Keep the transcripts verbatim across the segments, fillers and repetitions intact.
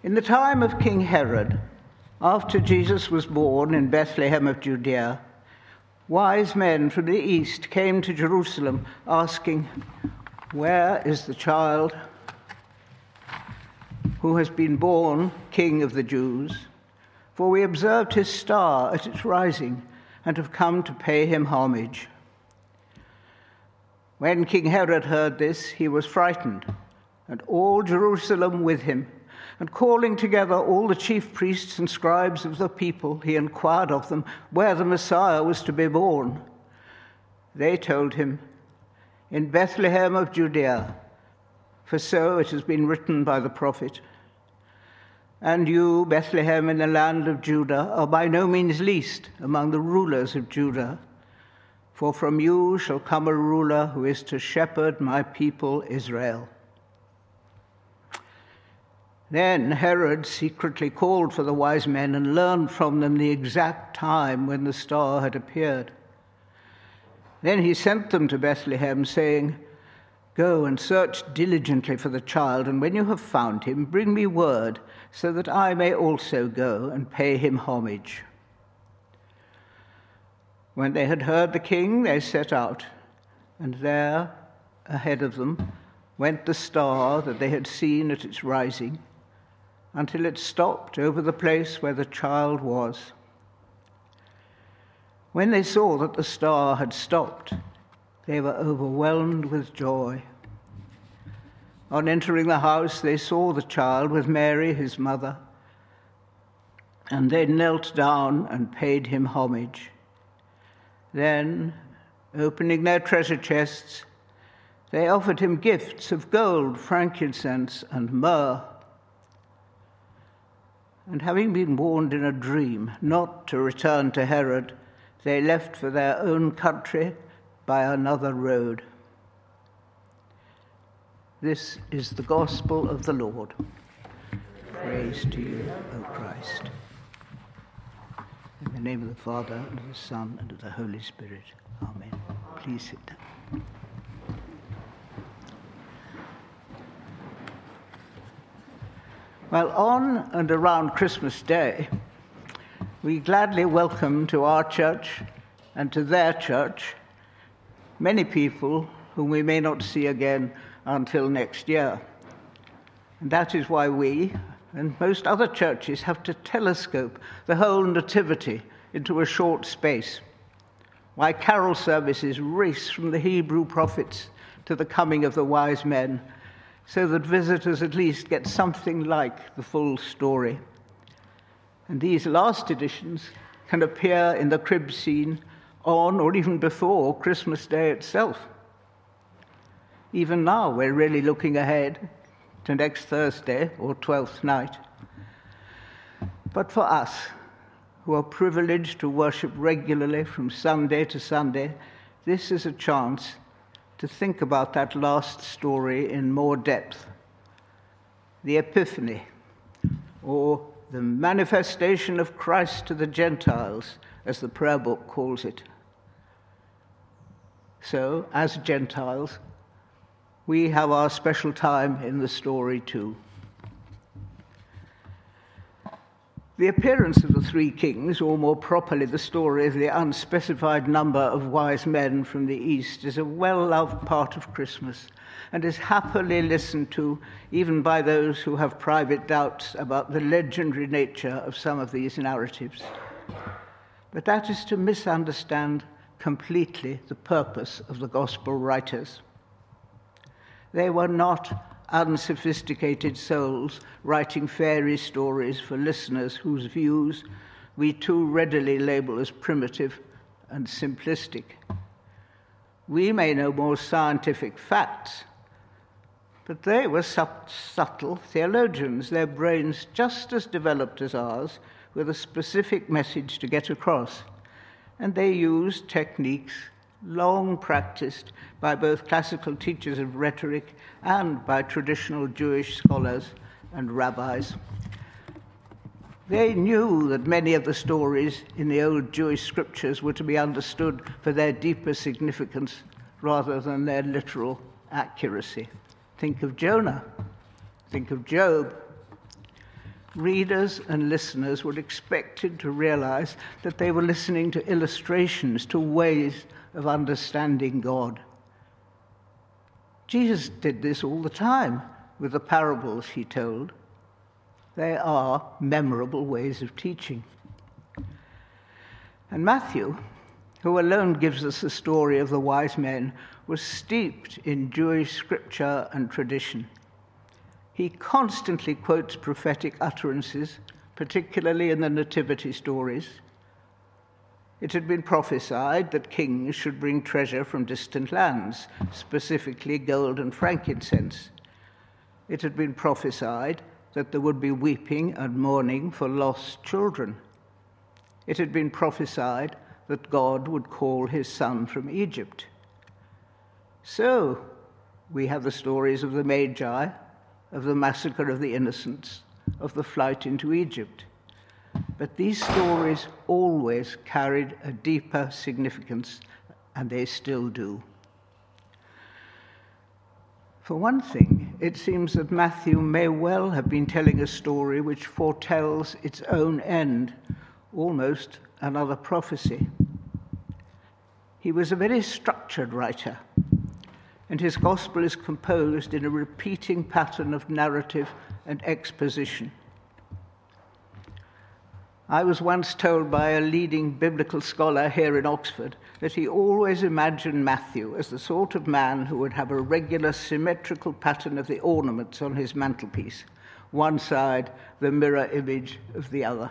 In the time of King Herod, after Jesus was born in Bethlehem of Judea, wise men from the east came to Jerusalem asking, "Where is the child who has been born King of the Jews? For we observed his star at its rising and have come to pay him homage." When King Herod heard this, he was frightened, and all Jerusalem with him. And calling together all the chief priests and scribes of the people, he inquired of them where the Messiah was to be born. They told him, "In Bethlehem of Judea, for so it has been written by the prophet. And you, Bethlehem in the land of Judah, are by no means least among the rulers of Judah. For from you shall come a ruler who is to shepherd my people Israel." Then Herod secretly called for the wise men and learned from them the exact time when the star had appeared. Then he sent them to Bethlehem, saying, "Go and search diligently for the child, and when you have found him, bring me word, so that I may also go and pay him homage." When they had heard the king, they set out, and there, ahead of them, went the star that they had seen at its rising, until it stopped over the place where the child was. When they saw that the star had stopped, they were overwhelmed with joy. On entering the house, they saw the child with Mary, his mother, and they knelt down and paid him homage. Then, opening their treasure chests, they offered him gifts of gold, frankincense, and myrrh. And having been warned in a dream not to return to Herod, they left for their own country by another road. This is the gospel of the Lord. Praise to you, O Christ. In the name of the Father, and of the Son, and of the Holy Spirit. Amen. Please sit down. Well, on and around Christmas Day, we gladly welcome to our church and to their church many people whom we may not see again until next year. And that is why we, and most other churches, have to telescope the whole nativity into a short space. Why carol services race from the Hebrew prophets to the coming of the wise men, so that visitors at least get something like the full story. And these last editions can appear in the crib scene on or even before Christmas Day itself. Even now, we're really looking ahead to next Thursday or Twelfth Night. But for us, who are privileged to worship regularly from Sunday to Sunday, this is a chance to think about that last story in more depth. The Epiphany, or the manifestation of Christ to the Gentiles, as the prayer book calls it. So, as Gentiles, we have our special time in the story too. The appearance of the three kings, or more properly the story of the unspecified number of wise men from the east, is a well-loved part of Christmas and is happily listened to even by those who have private doubts about the legendary nature of some of these narratives. But that is to misunderstand completely the purpose of the gospel writers. They were not unsophisticated souls writing fairy stories for listeners whose views we too readily label as primitive and simplistic. We may know more scientific facts, but they were sub- subtle theologians, their brains just as developed as ours, with a specific message to get across. And they used techniques long practiced by both classical teachers of rhetoric and by traditional Jewish scholars and rabbis. They knew that many of the stories in the old Jewish scriptures were to be understood for their deeper significance rather than their literal accuracy. Think of Jonah. Think of Job. readers and listeners were expected to realize that they were listening to illustrations, to ways of understanding God. Jesus did this all the time with the parables he told. They are memorable ways of teaching. And Matthew, who alone gives us the story of the wise men, was steeped in Jewish scripture and tradition. He constantly quotes prophetic utterances, particularly in the nativity stories. It had been prophesied that kings should bring treasure from distant lands, specifically gold and frankincense. It had been prophesied that there would be weeping and mourning for lost children. It had been prophesied that God would call his son from Egypt. So, we have the stories of the Magi, of the massacre of the innocents, of the flight into Egypt. But these stories always carried a deeper significance, and they still do. For one thing, it seems that Matthew may well have been telling a story which foretells its own end, almost another prophecy. He was a very structured writer, and his gospel is composed in a repeating pattern of narrative and exposition. I was once told by a leading biblical scholar here in Oxford that he always imagined Matthew as the sort of man who would have a regular symmetrical pattern of the ornaments on his mantelpiece, one side the mirror image of the other.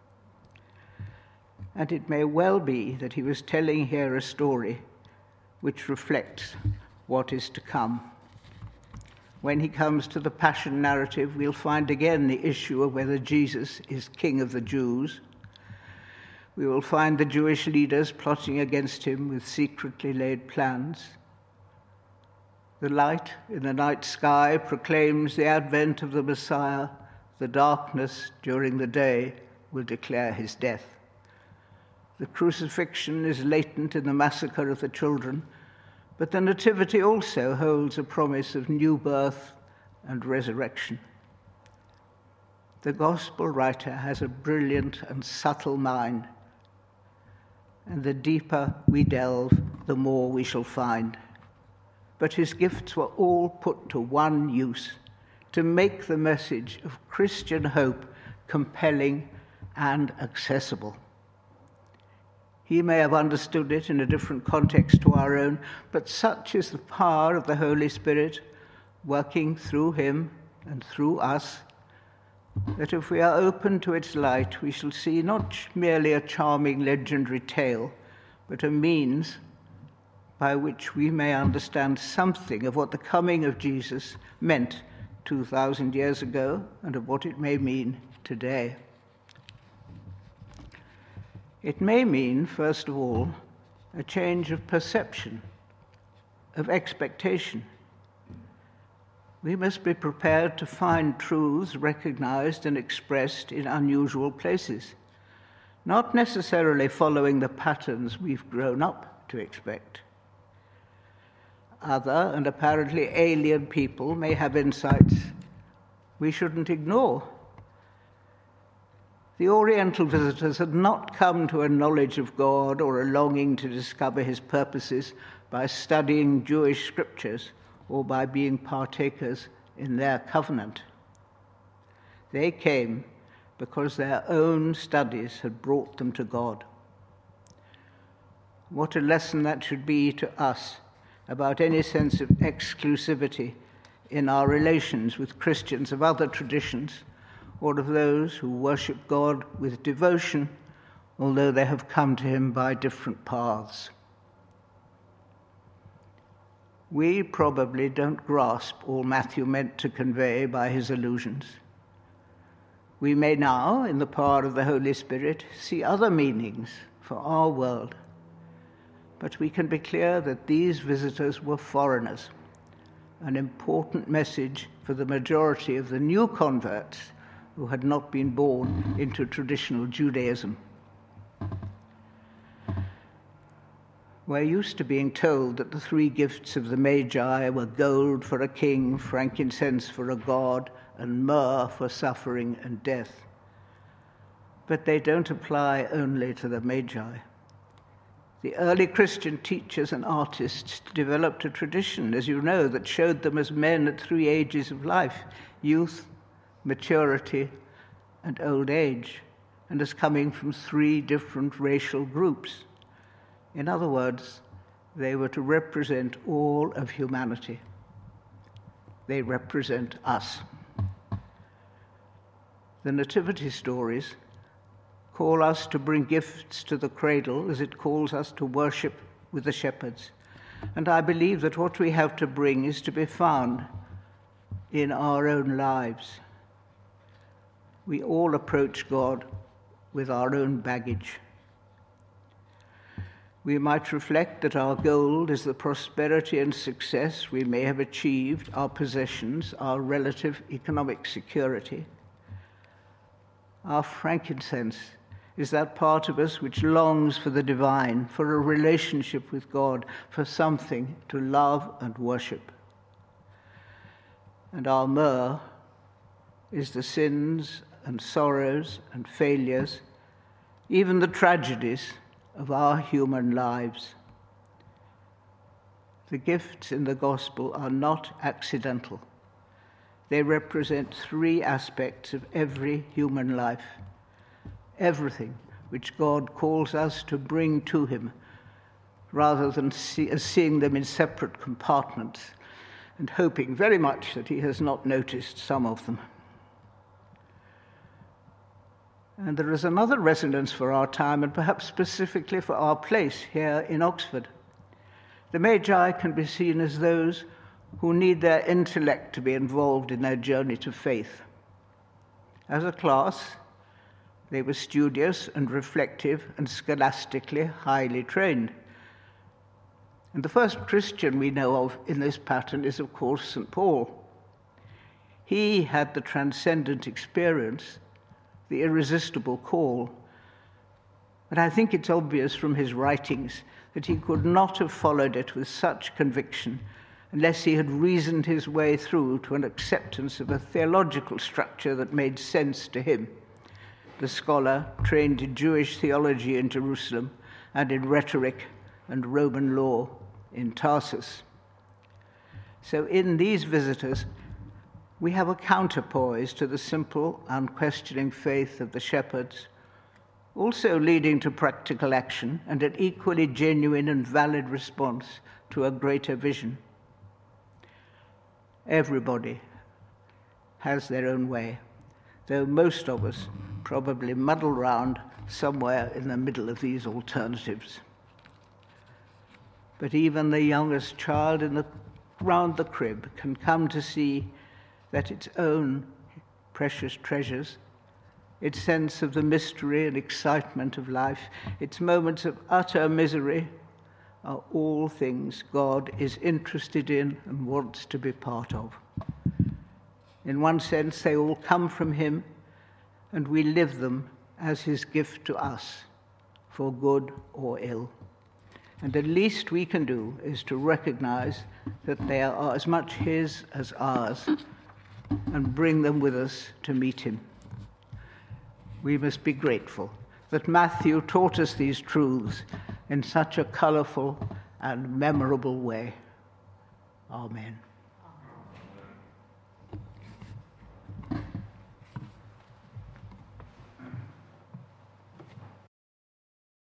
And it may well be that he was telling here a story which reflects what is to come. When he comes to the Passion narrative, we'll find again the issue of whether Jesus is King of the Jews. We will find the Jewish leaders plotting against him with secretly laid plans. The light in the night sky proclaims the advent of the Messiah. The darkness during the day will declare his death. The crucifixion is latent in the massacre of the children, but the Nativity also holds a promise of new birth and resurrection. The gospel writer has a brilliant and subtle mind, and the deeper we delve, the more we shall find. But his gifts were all put to one use, to make the message of Christian hope compelling and accessible. He may have understood it in a different context to our own, but such is the power of the Holy Spirit working through him and through us, that if we are open to its light, we shall see not merely a charming legendary tale, but a means by which we may understand something of what the coming of Jesus meant two thousand years ago and of what it may mean today. It may mean, first of all, a change of perception, of expectation. We must be prepared to find truths recognized and expressed in unusual places, not necessarily following the patterns we've grown up to expect. Other and apparently alien people may have insights we shouldn't ignore. The Oriental visitors had not come to a knowledge of God or a longing to discover his purposes by studying Jewish scriptures or by being partakers in their covenant. They came because their own studies had brought them to God. What a lesson that should be to us about any sense of exclusivity in our relations with Christians of other traditions, or of those who worship God with devotion, although they have come to him by different paths. We probably don't grasp all Matthew meant to convey by his allusions. We may now, in the power of the Holy Spirit, see other meanings for our world, but we can be clear that these visitors were foreigners, an important message for the majority of the new converts who had not been born into traditional Judaism. We're used to being told that the three gifts of the Magi were gold for a king, frankincense for a god, and myrrh for suffering and death. But they don't apply only to the Magi. The early Christian teachers and artists developed a tradition, as you know, that showed them as men at three ages of life: youth, maturity, and old age, and as coming from three different racial groups. In other words, they were to represent all of humanity. They represent us. The nativity stories call us to bring gifts to the cradle as it calls us to worship with the shepherds. And I believe that what we have to bring is to be found in our own lives. We all approach God with our own baggage. We might reflect that our gold is the prosperity and success we may have achieved, our possessions, our relative economic security. Our frankincense is that part of us which longs for the divine, for a relationship with God, for something to love and worship. And our myrrh is the sins and sorrows and failures, even the tragedies of our human lives. The gifts in the gospel are not accidental. They represent three aspects of every human life. Everything which God calls us to bring to him, rather than see, as seeing them in separate compartments and hoping very much that he has not noticed some of them. And there is another resonance for our time, and perhaps specifically for our place here in Oxford. The Magi can be seen as those who need their intellect to be involved in their journey to faith. As a class, they were studious and reflective and scholastically highly trained. And the first Christian we know of in this pattern is, of course, Saint Paul. He had the transcendent experience, the irresistible call. But I think it's obvious from his writings that he could not have followed it with such conviction unless he had reasoned his way through to an acceptance of a theological structure that made sense to him. The scholar trained in Jewish theology in Jerusalem and in rhetoric and Roman law in Tarsus. So in these visitors, we have a counterpoise to the simple, unquestioning faith of the shepherds, also leading to practical action and an equally genuine and valid response to a greater vision. Everybody has their own way, though most of us probably muddle around somewhere in the middle of these alternatives. But even the youngest child in the, round the crib can come to see that its own precious treasures, its sense of the mystery and excitement of life, its moments of utter misery, are all things God is interested in and wants to be part of. In one sense, they all come from him, and we live them as his gift to us, for good or ill. And the least we can do is to recognize that they are as much his as ours, and bring them with us to meet him. We must be grateful that Matthew taught us these truths in such a colorful and memorable way. Amen.